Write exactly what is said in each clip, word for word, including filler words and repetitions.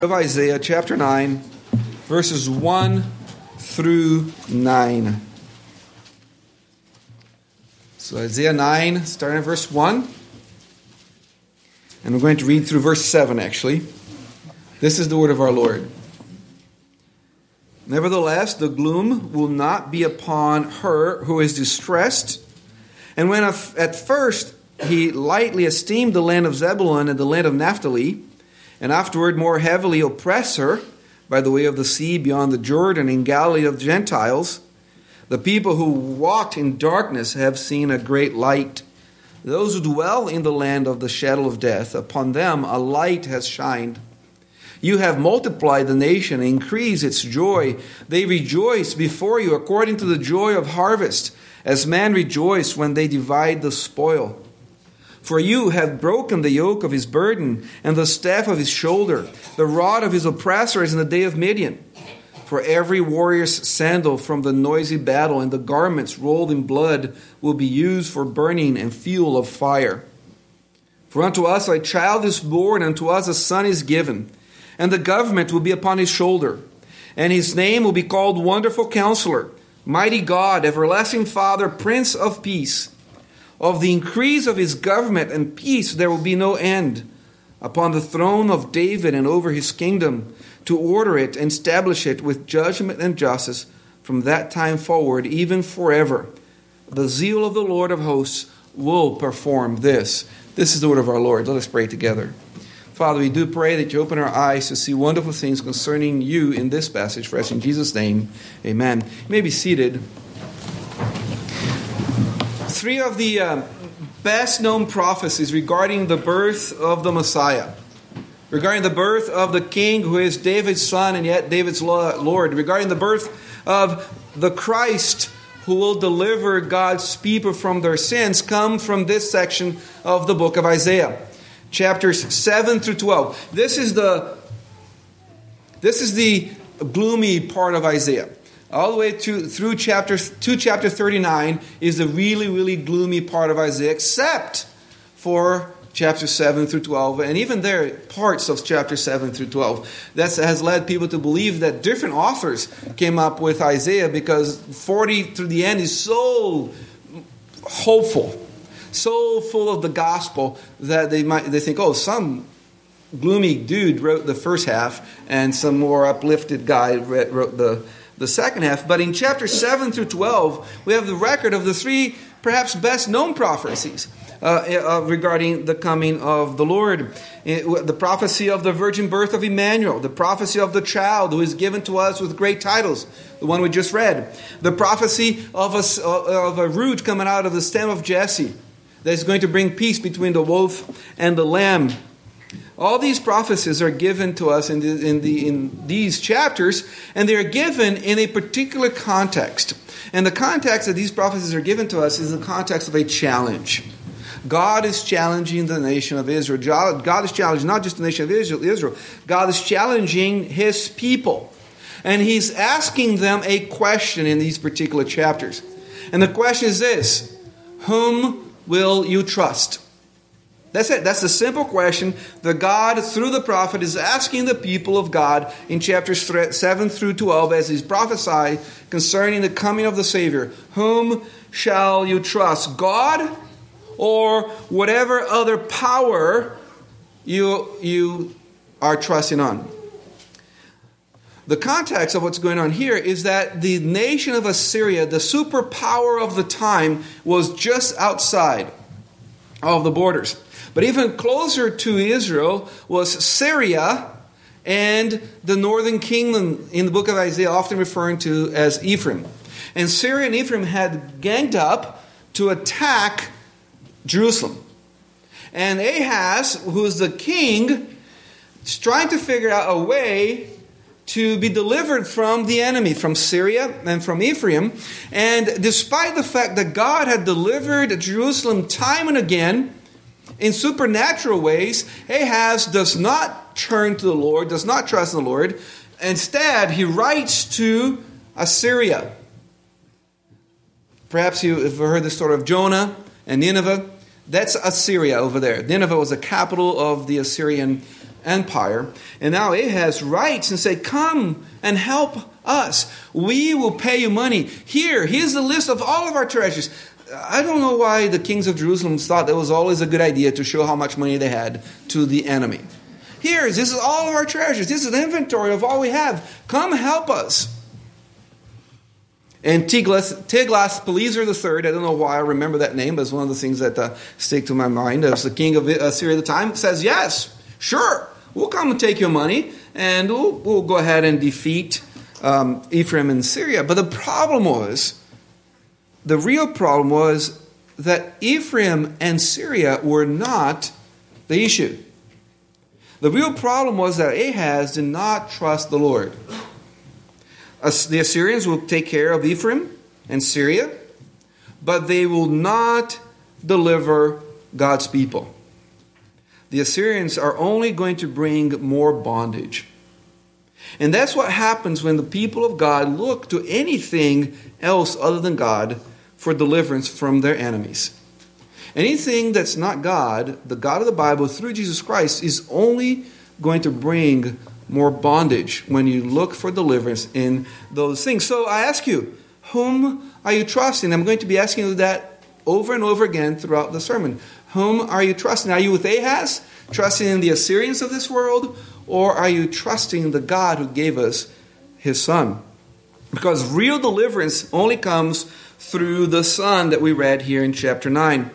Of Isaiah chapter nine, verses one through nine. So Isaiah nine, starting at verse one. And we're going to read through verse seven actually. This is the word of our Lord. Nevertheless, the gloom will not be upon her who is distressed. And when at first he lightly esteemed the land of Zebulun and the land of Naphtali, and afterward more heavily oppress her by the way of the sea beyond the Jordan in Galilee of the Gentiles, the people who walked in darkness have seen a great light. Those who dwell in the land of the shadow of death, upon them a light has shined. You have multiplied the nation, increased its joy. They rejoice before you according to the joy of harvest, as men rejoice when they divide the spoil. For you have broken the yoke of his burden and the staff of his shoulder, the rod of his oppressors in the day of Midian. For every warrior's sandal from the noisy battle and the garments rolled in blood will be used for burning and fuel of fire. For unto us a child is born, unto us a son is given, and the government will be upon his shoulder. And his name will be called Wonderful Counselor, Mighty God, Everlasting Father, Prince of Peace. Of the increase of his government and peace there will be no end, upon the throne of David and over his kingdom, to order it and establish it with judgment and justice from that time forward, even forever. The zeal of the Lord of hosts will perform this. This is the word of our Lord. Let us pray together. Father, we do pray that you open our eyes to see wonderful things concerning you in this passage for us. In Jesus' name, amen. You may be seated. Three of the uh, best-known prophecies regarding the birth of the Messiah, regarding the birth of the King who is David's son and yet David's Lord, regarding the birth of the Christ who will deliver God's people from their sins, come from this section of the book of Isaiah, chapters seven through twelve. This is the this is the gloomy part of Isaiah. All the way to, through chapter to chapter thirty-nine is the really, really gloomy part of Isaiah, except for chapter seven through twelve. And even there, parts of chapter seven through twelve. That has led people to believe that different authors came up with Isaiah because forty through the end is so hopeful, so full of the gospel that they might they think, oh, some gloomy dude wrote the first half and some more uplifted guy wrote the the second half. But in chapter seven through twelve, we have the record of the three perhaps best known prophecies uh, uh, regarding the coming of the Lord. It, the prophecy of the virgin birth of Emmanuel, the prophecy of the child who is given to us with great titles, the one we just read, the prophecy of a, of a root coming out of the stem of Jesse that is going to bring peace between the wolf and the lamb. All these prophecies are given to us in, the, in, the, in these chapters, and they are given in a particular context. And the context that these prophecies are given to us is the context of a challenge. God is challenging the nation of Israel. God is challenging not just the nation of Israel. God is challenging his people. And he's asking them a question in these particular chapters. And the question is this: whom will you trust? That's it. That's the simple question that God, through the prophet, is asking the people of God in chapters seven through twelve as he's prophesied concerning the coming of the Savior. Whom shall you trust? God or whatever other power you, you are trusting on? The context of what's going on here is that the nation of Assyria, the superpower of the time, was just outside of the borders. But even closer to Israel was Syria and the northern kingdom in the book of Isaiah, often referring to as Ephraim. And Syria and Ephraim had ganged up to attack Jerusalem. And Ahaz, who is the king, is trying to figure out a way to be delivered from the enemy, from Syria and from Ephraim. And despite the fact that God had delivered Jerusalem time and again, in supernatural ways, Ahaz does not turn to the Lord, does not trust in the Lord. Instead, he writes to Assyria. Perhaps you have heard the story of Jonah and Nineveh. That's Assyria over there. Nineveh was the capital of the Assyrian empire. And now Ahaz writes and say, come and help us. We will pay you money. Here, here's the list of all of our treasures. I don't know why the kings of Jerusalem thought that was always a good idea to show how much money they had to the enemy. Here, this is all of our treasures. This is an inventory of all we have. Come help us. And Tiglath-Pileser the third, I don't know why I remember that name, but it's one of the things that uh, stick to my mind, as the king of Assyria at the time, says, yes, sure, we'll come and take your money, and we'll, we'll go ahead and defeat um, Ephraim and Syria. But the problem was, the real problem was that Ephraim and Syria were not the issue. The real problem was that Ahaz did not trust the Lord. As the Assyrians will take care of Ephraim and Syria, but they will not deliver God's people. The Assyrians are only going to bring more bondage. And that's what happens when the people of God look to anything else other than God for deliverance from their enemies. Anything that's not God, the God of the Bible through Jesus Christ, is only going to bring more bondage when you look for deliverance in those things. So I ask you, whom are you trusting? I'm going to be asking you that over and over again throughout the sermon. Whom are you trusting? Are you with Ahaz, trusting in the Assyrians of this world, or are you trusting the God who gave us his Son? Because real deliverance only comes through the Son that we read here in chapter nine.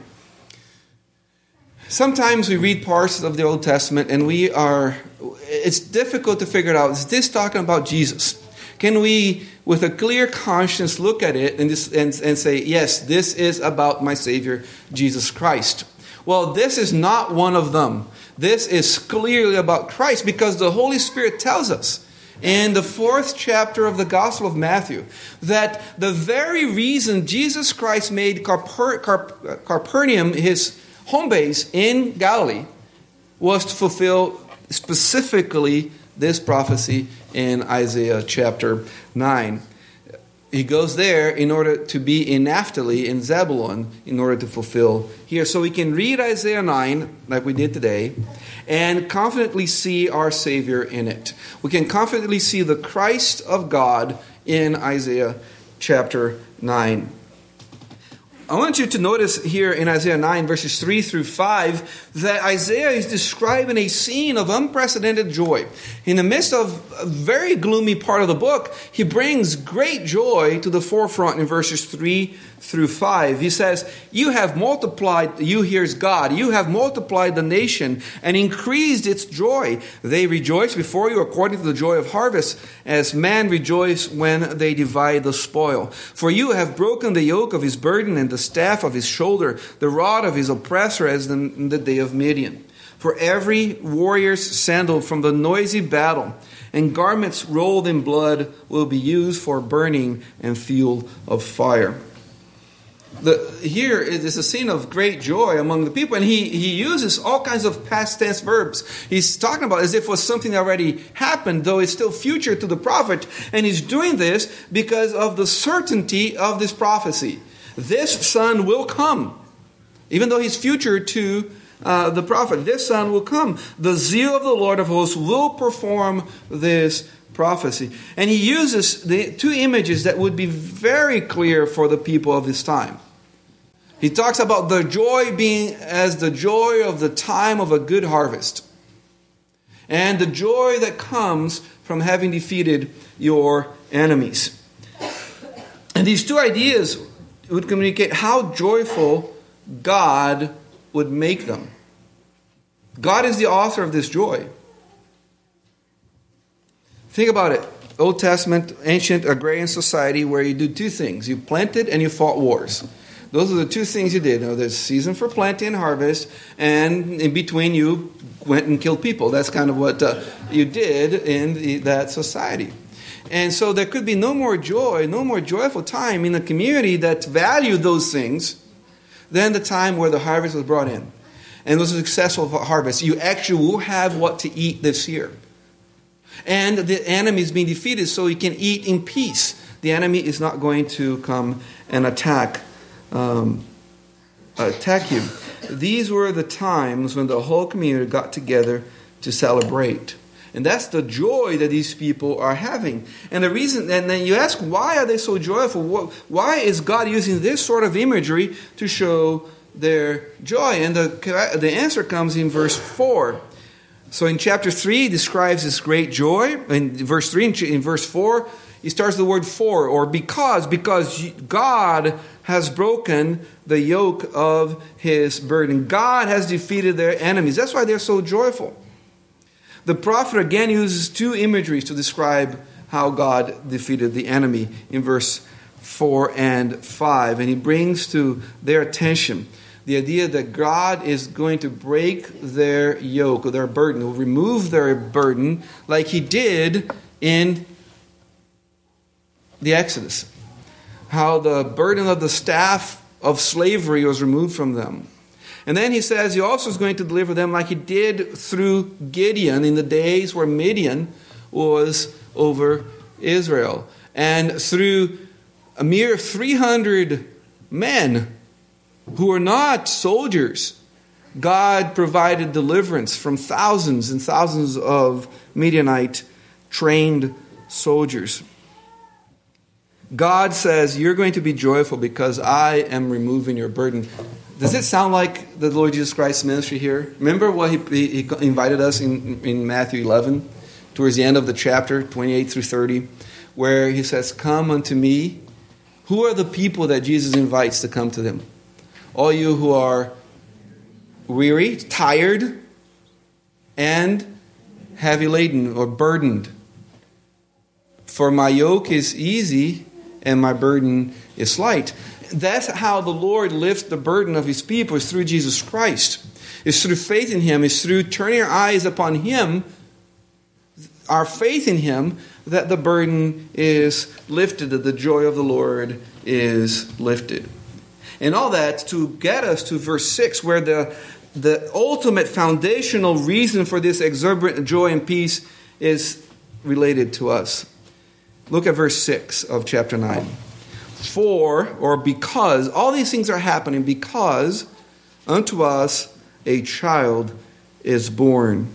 Sometimes we read parts of the Old Testament and we are, it's difficult to figure it out. Is this talking about Jesus? Can we, with a clear conscience, look at it and, just, and, and say, yes, this is about my Savior, Jesus Christ? Well, this is not one of them. This is clearly about Christ, because the Holy Spirit tells us in the fourth chapter of the Gospel of Matthew that the very reason Jesus Christ made Carper, Carp, Capernaum his home base in Galilee was to fulfill specifically this prophecy in Isaiah chapter nine. He goes there in order to be in Naphtali, in Zebulun, in order to fulfill here. So we can read Isaiah nine, like we did today, and confidently see our Savior in it. We can confidently see the Christ of God in Isaiah chapter nine. I want you to notice here in Isaiah nine, verses three through five, that Isaiah is describing a scene of unprecedented joy. In the midst of a very gloomy part of the book, he brings great joy to the forefront in verses three through five. He says, you have multiplied, you here's God, you have multiplied the nation and increased its joy. They rejoice before you according to the joy of harvest, as man rejoice when they divide the spoil. For you have broken the yoke of his burden and the staff of his shoulder, the rod of his oppressor, as in the day of Midian. For every warrior's sandal from the noisy battle and garments rolled in blood will be used for burning and fuel of fire. The, here is a scene of great joy among the people, and he, he uses all kinds of past tense verbs. He's talking about as if it was something that already happened, though it's still future to the prophet, and he's doing this because of the certainty of this prophecy. This son will come, even though he's future to uh, the prophet. This son will come. The zeal of the Lord of hosts will perform this prophecy. And he uses the two images that would be very clear for the people of his time. He talks about the joy being as the joy of the time of a good harvest, and the joy that comes from having defeated your enemies. And these two ideas would communicate how joyful God would make them. God is the author of this joy. Think about it. Old Testament, ancient agrarian society where you do two things. You planted and you fought wars. Those are the two things you did. You know, there's season for planting and harvest, and in between you went and killed people. That's kind of what uh, you did in the, that society. And so there could be no more joy, no more joyful time in a community that valued those things than the time where the harvest was brought in. And it was a successful harvest. You actually will have what to eat this year. And the enemy is being defeated, so you can eat in peace. The enemy is not going to come and attack um, attack you. These were the times when the whole community got together to celebrate. And that's the joy that these people are having. And the reason, and then you ask, why are they so joyful? Why is God using this sort of imagery to show their joy? And the, the answer comes in verse four. So in chapter three, he describes this great joy. In verse three, in verse four, he starts the word for, or because, because God has broken the yoke of his burden. God has defeated their enemies. That's why they're so joyful. The prophet again uses two imageries to describe how God defeated the enemy in verse four and five. And he brings to their attention the idea that God is going to break their yoke, or their burden, will remove their burden like he did in the Exodus. How the burden of the staff of slavery was removed from them. And then he says he also is going to deliver them like he did through Gideon in the days where Midian was over Israel. And through a mere three hundred men who were not soldiers, God provided deliverance from thousands and thousands of Midianite trained soldiers. God says, you're going to be joyful because I am removing your burden. Does it sound like the Lord Jesus Christ's ministry here? Remember what he, he invited us in, in Matthew eleven, towards the end of the chapter, twenty-eight through thirty, where he says, come unto me. Who are the people that Jesus invites to come to them? All you who are weary, tired, and heavy laden or burdened. For my yoke is easy and my burden is light. That's how the Lord lifts the burden of his people, is through Jesus Christ. It's through faith in him. It's through turning our eyes upon him, our faith in him, that the burden is lifted, that the joy of the Lord is lifted. And all that to get us to verse six, where the, the ultimate foundational reason for this exuberant joy and peace is related to us. Look at verse six of chapter nine. For, or because, all these things are happening because unto us a child is born.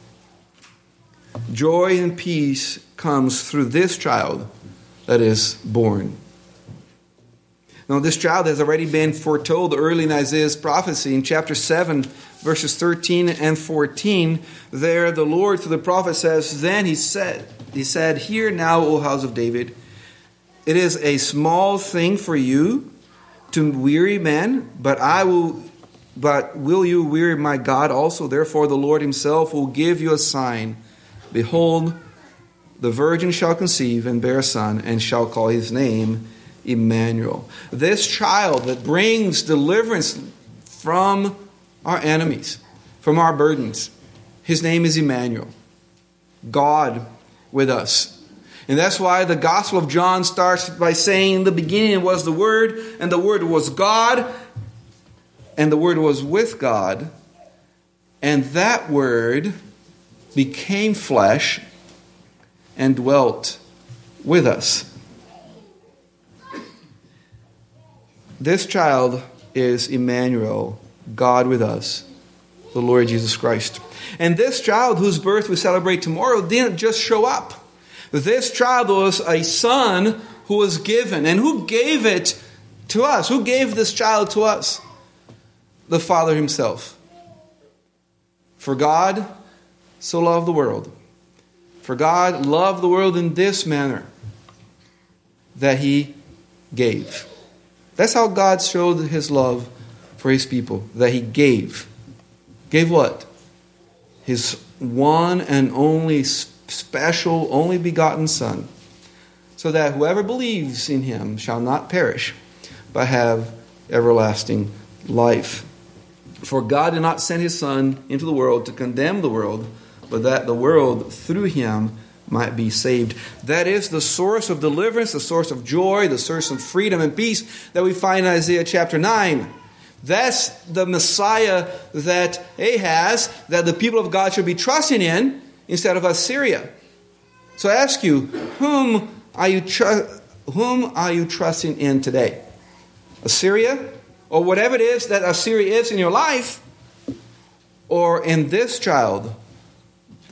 Joy and peace comes through this child that is born. Now, this child has already been foretold early in Isaiah's prophecy. In chapter seven, verses thirteen and fourteen, there the Lord through the prophet says, Then he said, he said, Hear now, O house of David, it is a small thing for you to weary men, but I will, but will you weary my God also? Therefore the Lord himself will give you a sign. Behold, the virgin shall conceive and bear a son, and shall call his name Emmanuel. This child that brings deliverance from our enemies, from our burdens, his name is Emmanuel. God with us. And that's why the Gospel of John starts by saying, in the beginning was the Word, and the Word was God, and the Word was with God, and that Word became flesh and dwelt with us. This child is Emmanuel, God with us, the Lord Jesus Christ. And this child whose birth we celebrate tomorrow didn't just show up. This child was a son who was given. And who gave it to us? Who gave this child to us? The Father himself. For God so loved the world. For God loved the world in this manner, that he gave. That's how God showed his love for his people, that he gave. Gave what? His one and only special, only begotten Son, so that whoever believes in him shall not perish, but have everlasting life. For God did not send his Son into the world to condemn the world, but that the world through him might be saved. That is the source of deliverance, the source of joy, the source of freedom and peace that we find in Isaiah chapter nine. That's the Messiah that Ahaz, that the people of God should be trusting in instead of Assyria. So I ask you, whom are you tr- whom are you trusting in today? Assyria? Or whatever it is that Assyria is in your life? Or in this child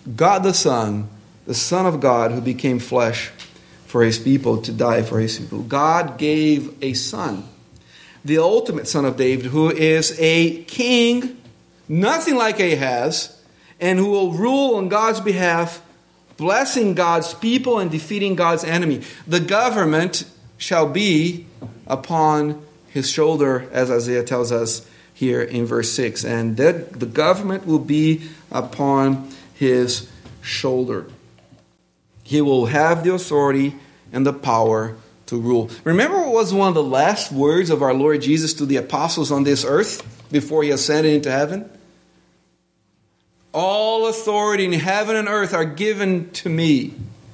God the Son, the Son of God who became flesh for his people, to die for his people. God gave a son, the ultimate son of David, who is a king, nothing like Ahaz, and who will rule on God's behalf, blessing God's people and defeating God's enemy. The government shall be upon his shoulder, as Isaiah tells us here in verse six. And that the government will be upon his shoulder. He will have the authority and the power to rule. Remember what was one of the last words of our Lord Jesus to the apostles on this earth before he ascended into heaven? All authority in heaven and earth are given to me.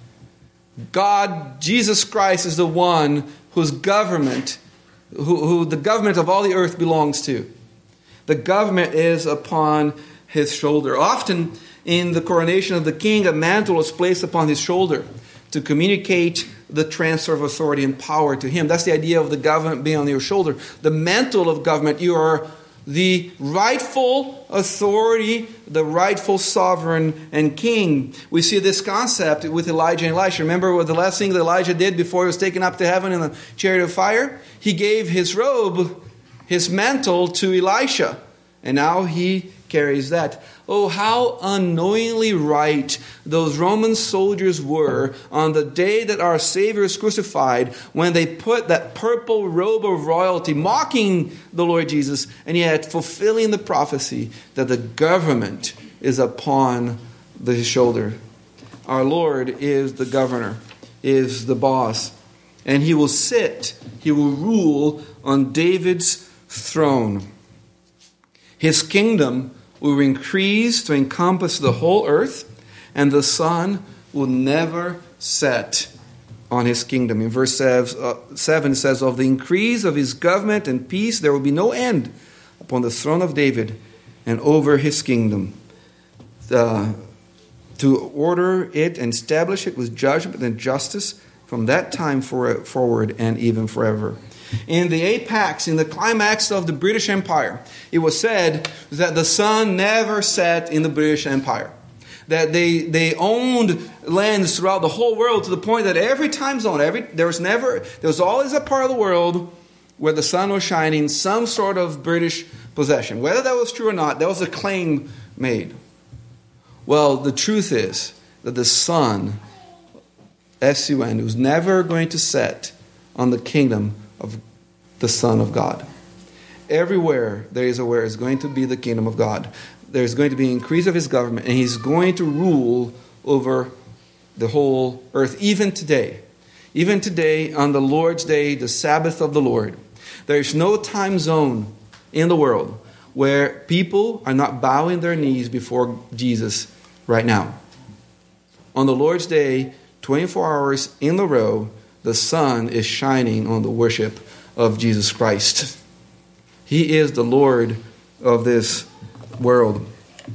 God, Jesus Christ, is the one whose government, who, who the government of all the earth belongs to. The government is upon his shoulder. Often in the coronation of the king, a mantle is placed upon his shoulder to communicate the transfer of authority and power to him. That's the idea of the government being on your shoulder. The mantle of government, you are the rightful authority, the rightful sovereign and king. We see this concept with Elijah and Elisha. Remember what the last thing that Elijah did before he was taken up to heaven in the chariot of fire? He gave his robe, his mantle, to Elisha. And now he carries that. Oh, how unknowingly right those Roman soldiers were on the day that our Savior was crucified, when they put that purple robe of royalty, mocking the Lord Jesus, and yet fulfilling the prophecy that the government is upon his shoulder. Our Lord is the governor, is the boss, and he will sit, he will rule on David's throne. His kingdom will increase to encompass the whole earth, and the sun will never set on his kingdom. In verse seven it says, of the increase of his government and peace there will be no end upon the throne of David and over his kingdom, uh, to order it and establish it with judgment and justice from that time for, forward and even forever. In the apex, in the climax of the British Empire, it was said that the sun never set in the British Empire. That they, they owned lands throughout the whole world, to the point that every time zone, every there was never there was always a part of the world where the sun was shining, some sort of British possession. Whether that was true or not, that was a claim made. Well, the truth is that the sun, S U N, was never going to set on the kingdom of the Son of God. Everywhere there is a where is going to be the kingdom of God. There's going to be an increase of his government, and he's going to rule over the whole earth, even today. Even today, on the Lord's day, the Sabbath of the Lord, there's no time zone in the world where people are not bowing their knees before Jesus right now. On the Lord's day, twenty-four hours in a row, the sun is shining on the worship of Jesus Christ. He is the Lord of this world.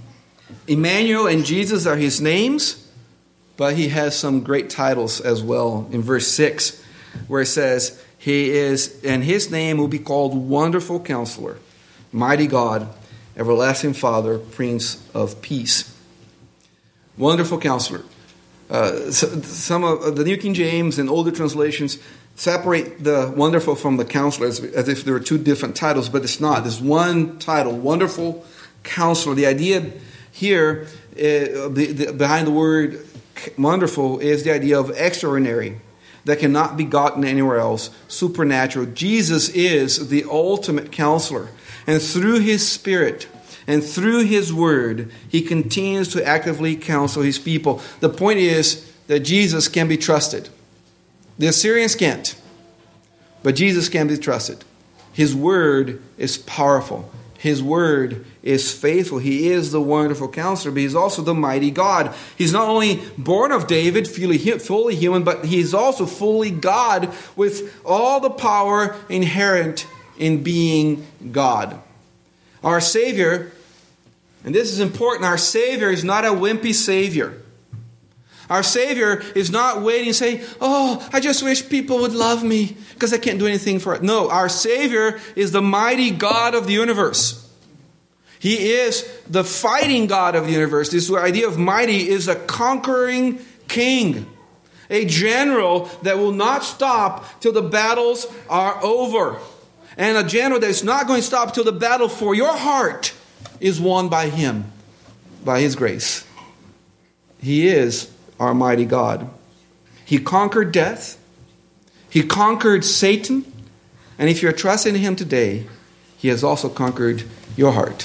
Emmanuel and Jesus are his names, but he has some great titles as well. In verse six, where it says, he is, and his name will be called Wonderful Counselor, Mighty God, Everlasting Father, Prince of Peace. Wonderful Counselor. Uh, some of the New King James and older translations separate the wonderful from the counselor as, as if there were two different titles, but it's not. There's one title, Wonderful Counselor. The idea here uh, the, the, behind the word wonderful is the idea of extraordinary, that cannot be gotten anywhere else, supernatural. Jesus is the ultimate counselor, and through his Spirit and through his word, he continues to actively counsel his people. The point is that Jesus can be trusted. The Assyrians can't, but Jesus can be trusted. His word is powerful. His word is faithful. He is the wonderful counselor, but he's also the mighty God. He's not only born of David, fully human, but he's also fully God, with all the power inherent in being God. Our Savior, and this is important, our Savior is not a wimpy Savior. Our Savior is not waiting and saying, oh, I just wish people would love me because I can't do anything for it. No, our Savior is the mighty God of the universe. He is the fighting God of the universe. This idea of mighty is a conquering king, a general that will not stop till the battles are over. And a general that is not going to stop till the battle for your heart is won by him, by his grace. He is our mighty God. He conquered death. He conquered Satan. And if you're trusting in him today, he has also conquered your heart.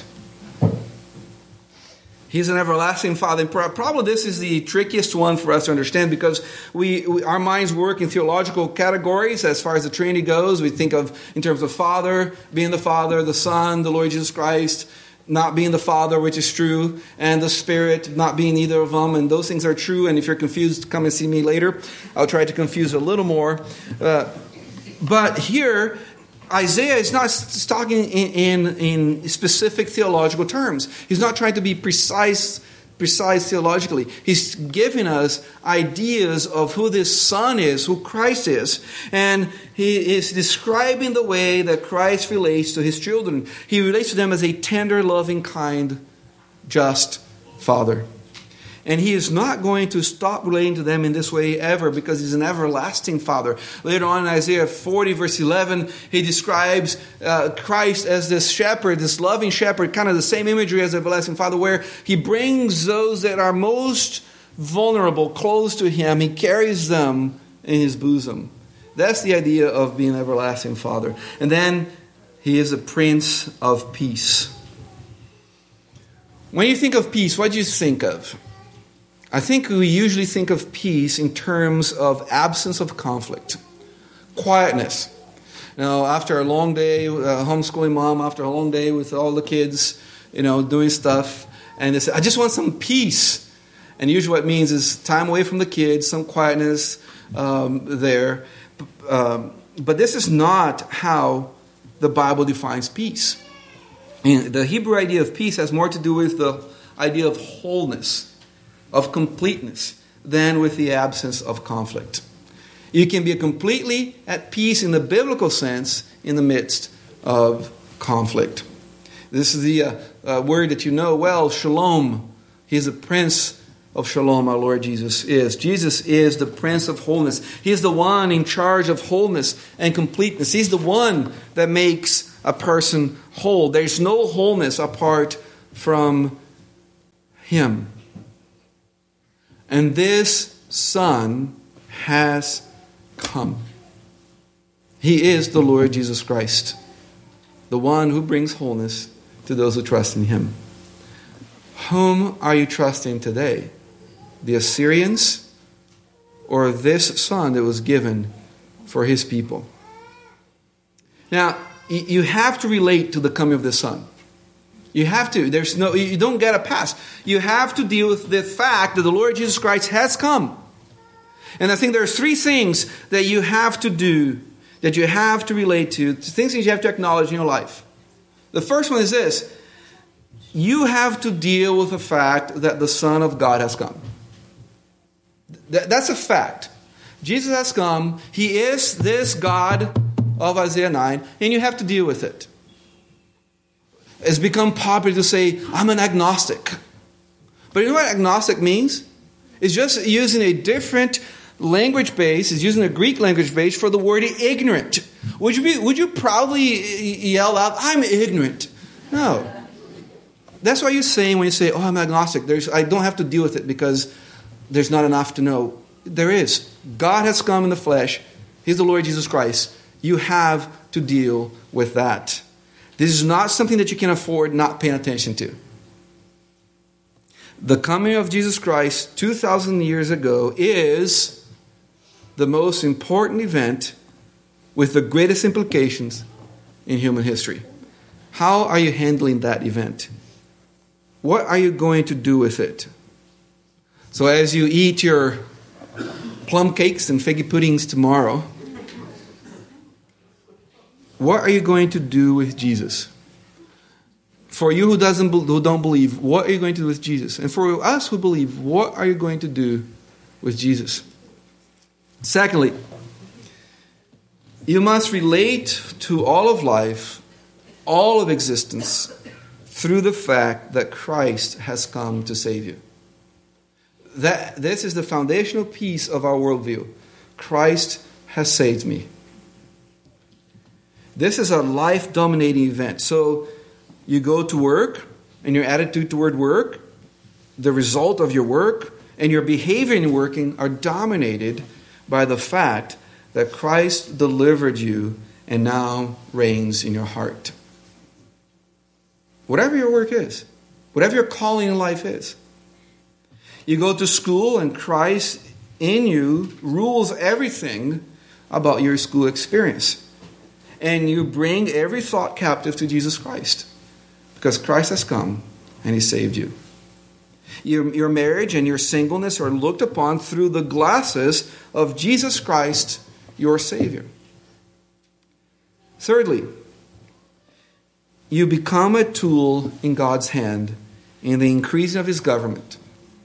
He's an everlasting Father. And probably this is the trickiest one for us to understand because we, we our minds work in theological categories as far as the Trinity goes. We think of in terms of Father, being the Father, the Son, the Lord Jesus Christ, not being the Father, which is true, and the Spirit not being either of them. And those things are true. And if you're confused, come and see me later. I'll try to confuse a little more. Uh, but here, Isaiah is not talking in, in, in specific theological terms. He's not trying to be precise, precise theologically. He's giving us ideas of who this Son is, who Christ is. And he is describing the way that Christ relates to his children. He relates to them as a tender, loving, kind, just Father. And he is not going to stop relating to them in this way ever because he's an everlasting Father. Later on in Isaiah forty, verse eleven, he describes uh, Christ as this shepherd, this loving shepherd, kind of the same imagery as everlasting Father, where he brings those that are most vulnerable close to him. He carries them in his bosom. That's the idea of being an everlasting Father. And then he is a Prince of Peace. When you think of peace, what do you think of? I think we usually think of peace in terms of absence of conflict, quietness. You know, after a long day, uh, homeschooling mom, after a long day with all the kids, you know, doing stuff, and they say, I just want some peace. And usually what it means is time away from the kids, some quietness um, there. Um, but this is not how the Bible defines peace. And the Hebrew idea of peace has more to do with the idea of wholeness, of completeness, than with the absence of conflict. You can be completely at peace in the biblical sense in the midst of conflict. This is the uh, uh, word that you know well, shalom. He is the Prince of Shalom, our Lord Jesus is. Jesus is the Prince of Wholeness. He is the one in charge of wholeness and completeness. He's the one that makes a person whole. There's no wholeness apart from him. And this Son has come. He is the Lord Jesus Christ, the one who brings wholeness to those who trust in him. Whom are you trusting today? The Assyrians or this Son that was given for his people? Now, you have to relate to the coming of the Son. You have to. There's no. You don't get a pass. You have to deal with the fact that the Lord Jesus Christ has come. And I think there are three things that you have to do, that you have to relate to, things that you have to acknowledge in your life. The first one is this. You have to deal with the fact that the Son of God has come. That's a fact. Jesus has come. He is this God of Isaiah nine, and you have to deal with it. It's become popular to say, I'm an agnostic. But you know what agnostic means? It's just using a different language base, it's using a Greek language base for the word ignorant. Would you be, would you proudly yell out, I'm ignorant? No. That's what you're saying when you say, oh, I'm agnostic. There's, I don't have to deal with it because there's not enough to know. There is. God has come in the flesh. He's the Lord Jesus Christ. You have to deal with that. This is not something that you can afford not paying attention to. The coming of Jesus Christ two thousand years ago is the most important event with the greatest implications in human history. How are you handling that event? What are you going to do with it? So as you eat your plum cakes and figgy puddings tomorrow, what are you going to do with Jesus? For you who doesn't who don't believe, what are you going to do with Jesus? And for us who believe, what are you going to do with Jesus? Secondly, you must relate to all of life, all of existence, through the fact that Christ has come to save you. That, this is the foundational piece of our worldview. Christ has saved me. This is a life-dominating event. So you go to work, and your attitude toward work, the result of your work, and your behavior in working are dominated by the fact that Christ delivered you and now reigns in your heart. Whatever your work is, whatever your calling in life is. You go to school and Christ in you rules everything about your school experience. And you bring every thought captive to Jesus Christ. Because Christ has come and He saved you. Your, your marriage and your singleness are looked upon through the glasses of Jesus Christ, your Savior. Thirdly, you become a tool in God's hand in the increasing of His government.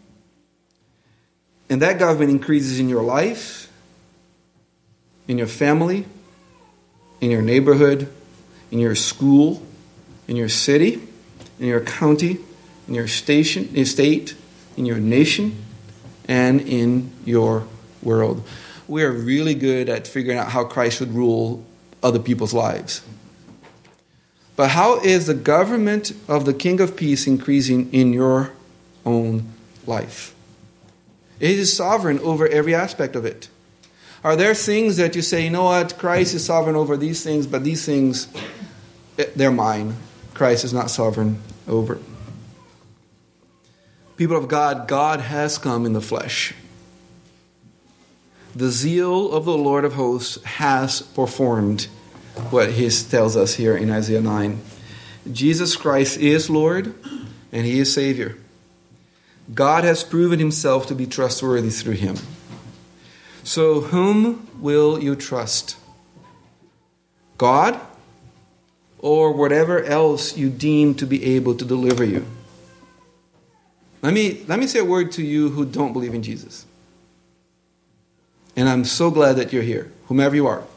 And that government increases in your life, in your family, in your neighborhood, in your school, in your city, in your county, in your station, in state, in your nation, and in your world. We are really good at figuring out how Christ should rule other people's lives. But how is the government of the King of Peace increasing in your own life? It is sovereign over every aspect of it. Are there things that you say, you know what, Christ is sovereign over these things, but these things, they're mine. Christ is not sovereign over. People of God, God has come in the flesh. The zeal of the Lord of hosts has performed what He tells us here in Isaiah nine. Jesus Christ is Lord and He is Savior. God has proven Himself to be trustworthy through Him. So whom will you trust? God or whatever else you deem to be able to deliver you? Let me, let me say a word to you who don't believe in Jesus. And I'm so glad that you're here, whomever you are.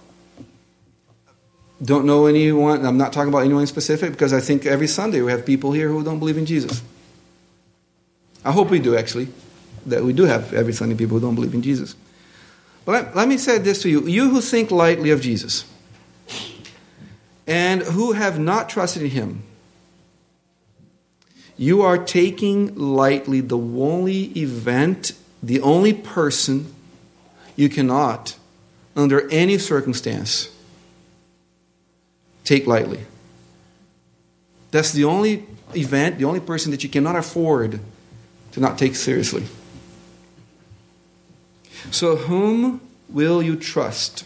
Don't know anyone, I'm not talking about anyone specific, because I think every Sunday we have people here who don't believe in Jesus. I hope we do, actually, that we do have every Sunday people who don't believe in Jesus. But let, let me say this to you. You who think lightly of Jesus and who have not trusted in Him, you are taking lightly the only event, the only person you cannot, under any circumstance, take lightly. That's the only event, the only person that you cannot afford to not take seriously. So whom will you trust?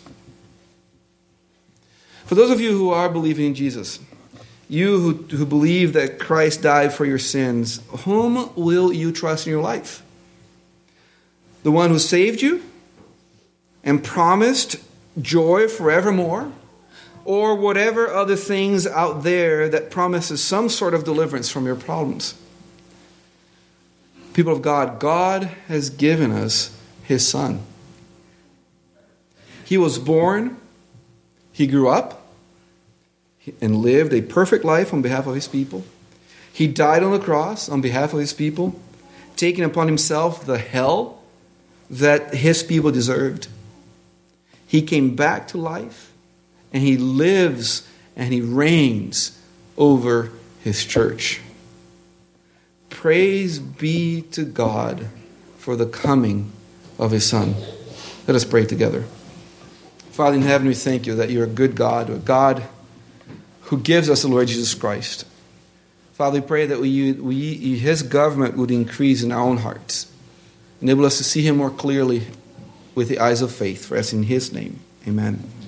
For those of you who are believing in Jesus, you who, who believe that Christ died for your sins, whom will you trust in your life? The one who saved you and promised joy forevermore? Or whatever other things out there that promises some sort of deliverance from your problems? People of God, God has given us His Son. He was born, He grew up, and lived a perfect life on behalf of His people. He died on the cross on behalf of His people, taking upon Himself the hell that His people deserved. He came back to life, and He lives and He reigns over His church. Praise be to God for the coming of His Son. Let us pray together. Father in heaven, we thank You that You're a good God, a God who gives us the Lord Jesus Christ. Father, we pray that we, we, His government would increase in our own hearts. Enable us to see Him more clearly with the eyes of faith. For us in His name, amen.